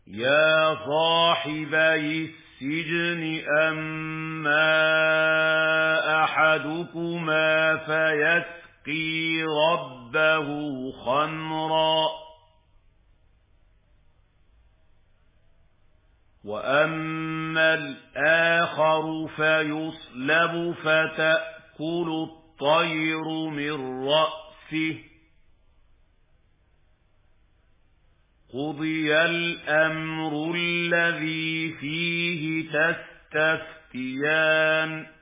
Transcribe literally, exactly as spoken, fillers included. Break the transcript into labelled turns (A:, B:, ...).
A: يا صاحبي السجن أما أحدكما فيسقي ربه خمرا وأما الآخر فيصلب فتأكل الطير من رأسه قضي الأمر الذي فيه تستفتيان